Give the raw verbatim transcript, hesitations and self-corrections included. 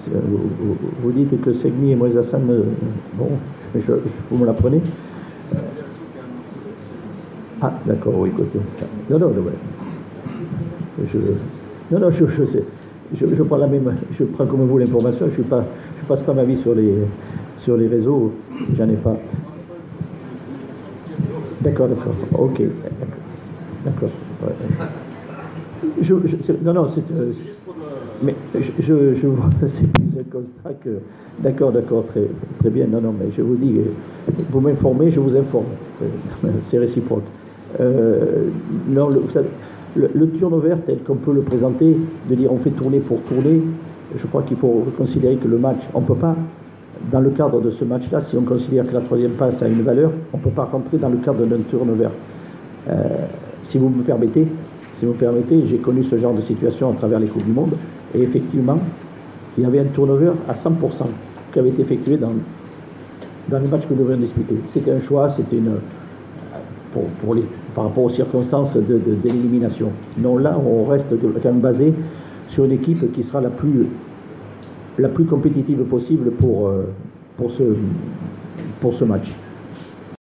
vous, vous, vous dites que Segni et Moïse Hassan, euh, bon, je, je, vous me l'apprenez? Ah, d'accord, oui, écoutez, ça. Non, non, non, je, non, non, je, je sais. Je, je prends la même, je prends comme vous l'information. Je ne je passe pas ma vie sur les, sur les réseaux. J'en ai pas. D'accord, d'accord. Ok, d'accord. Ouais. Je, je, non, non, c'est. Euh, mais je, je, je vois, c'est comme ça que. D'accord, d'accord, très, très bien. Non, non, mais je vous dis, vous m'informez, je vous informe. C'est réciproque. Euh, non, le, vous savez, le, le turnover tel qu'on peut le présenter, de dire on fait tourner pour tourner, je crois qu'il faut considérer que le match, on ne peut pas, dans le cadre de ce match-là, si on considère que la troisième passe a une valeur, on ne peut pas rentrer dans le cadre d'un turnover. Euh, si vous me permettez, si vous me permettez, j'ai connu ce genre de situation à travers les Coupes du Monde, et effectivement, il y avait un turnover à cent pour cent qui avait été effectué dans, dans les matchs que nous devions disputer. C'était un choix, c'était une... Pour, pour les, par rapport aux circonstances de, de, de l'élimination. Non, là, on reste quand même basé sur une équipe qui sera la plus, la plus compétitive possible pour, pour, ce, pour ce match.